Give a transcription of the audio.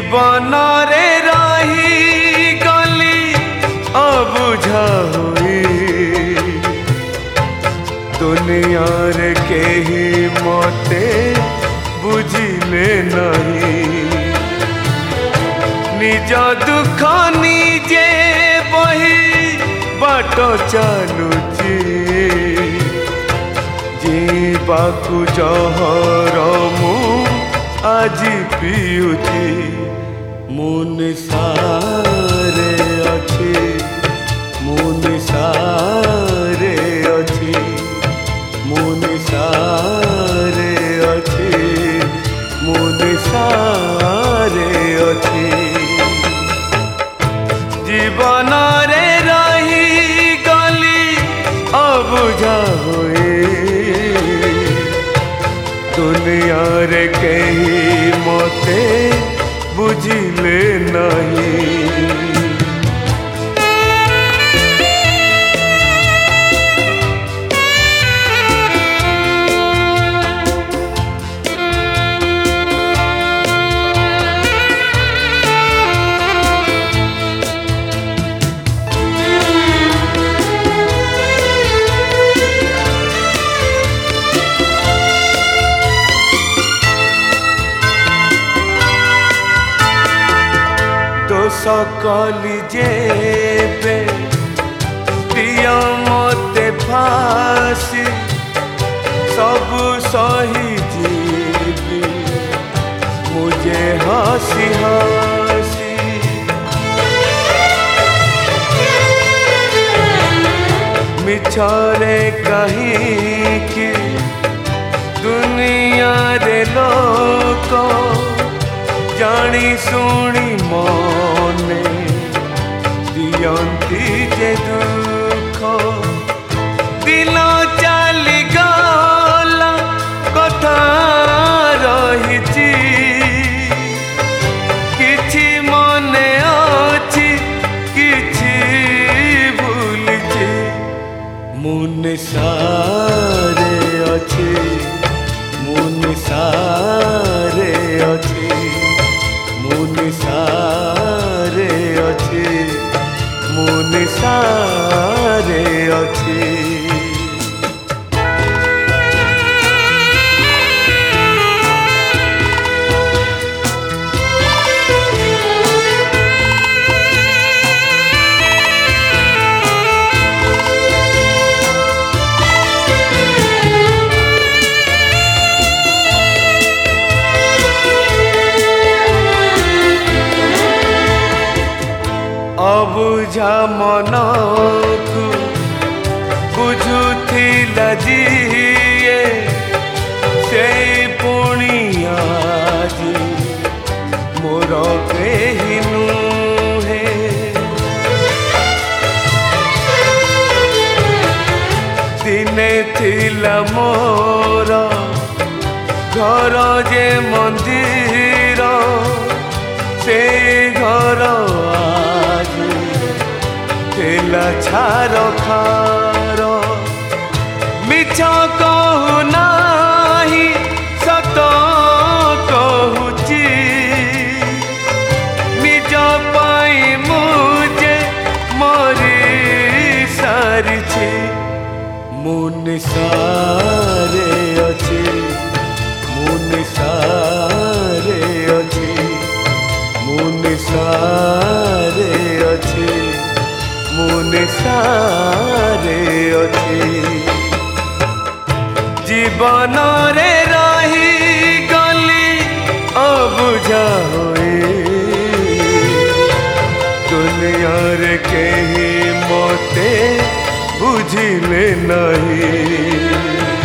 जीवन रे रही गली अबुझा हुई दुनिया रे केही मते बुझिले नहीं निज दुख निजे बही बाट चलुची जीवाकु जहर मु आज पियुची मुन सारे अच्छी मुन सारे अच्छी मुन सारे अच्छी मुन सारे अच्छी जीवन रे रही गली अबुझा हुई दुनिया रे कहीं मते बुझिले नहीं सकली जेबे दिया मते फांसी सब सही जीवी मुझे हंसी हंसी मिछरे कहीं की दुनिया रे लोक जानी सुनी मने दियंती जे दुख दिन चली गला कथा रही किछि मने अछि किछि भूलिछि मुन सारे अछि मुन सारे अछि मुन सारे अच्छी मुन सारे अच्छी अबुझा मन को बुझुथिला जिए से पुणी आजी मोर केहि नुहे दिने थिला मोर घर जे मंदिर से घर छार खार मिछ कहू नाही सत कहूची निज पाई मुझे मरी सारिछि मुन सारे अच्छी मुन सारे अच्छी मुन सारे अच्छी मुन सारे अच्छी जीवन रे रही गली अबुझा हुई दुनिया रे केही मते बुझिले नहीं।